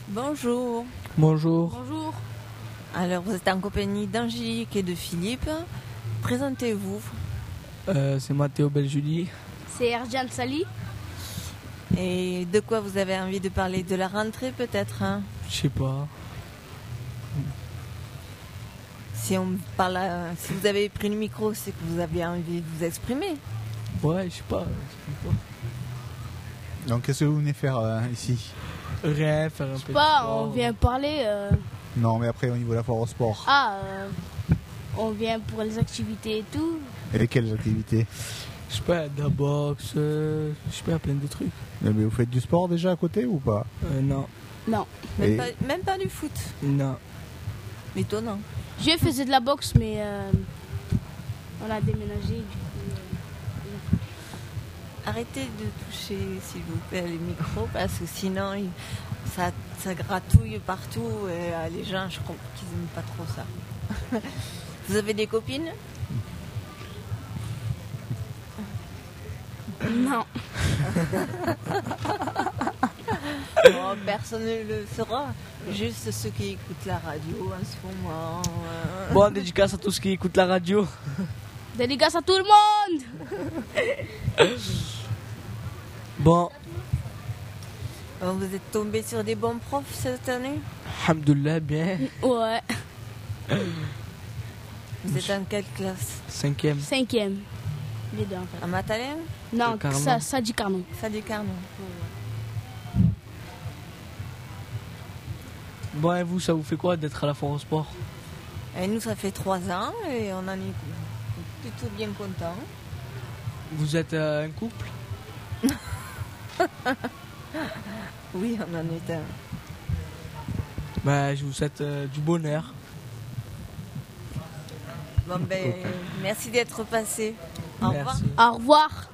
Bonjour. Bonjour. Bonjour. Alors, vous êtes en compagnie d'Angélique et de Philippe. Présentez-vous. C'est Mathéo Beljulie. C'est Erjan Sali. Et de quoi vous avez envie de parler? De la rentrée peut-être, hein? Je sais pas. Si on parle, si vous avez pris le micro, c'est que vous avez envie de vous exprimer. Ouais, je sais pas. Donc qu'est-ce que vous venez faire ici? Rien, faire un peu de Pas, sport. on vient parler. Non, mais après au niveau de la foire au sport. On vient pour les activités et tout. Et quelles activités? Je sais pas, de la boxe, je sais pas, plein de trucs. Mais vous faites du sport déjà à côté ou pas? Non. Non. Et- Même pas du foot. Non. Étonnant. Je faisais de la boxe, mais on a déménagé. Du coup, Arrêtez de toucher, s'il vous plaît, les micros, parce que sinon, ça gratouille partout. Et les gens, je crois qu'ils n'aiment pas trop ça. Vous avez des copines? Non. Oh, personne ne le saura. Juste ceux qui écoutent la radio en ce moment. Bon, dédicace à tous qui écoutent la radio. Dédicace à tout le monde. Bon, Vous êtes tombé sur des bons profs cette année? alhamdoulilah, bien. Ouais. Vous êtes en quelle classe? 5e. 5e. Les deux en fait. En Matalin? Non, Carnon. ça dit Carnon. Ça dit Carnon. Bon, et vous, ça vous fait quoi d'être à la foire au sport? Et nous, ça fait 3 ans et on en est plutôt bien contents. Vous êtes un couple? Oui, on en est un. Bah, je vous souhaite du bonheur. Bon, ben, merci d'être passé. Au revoir. Merci. Au revoir.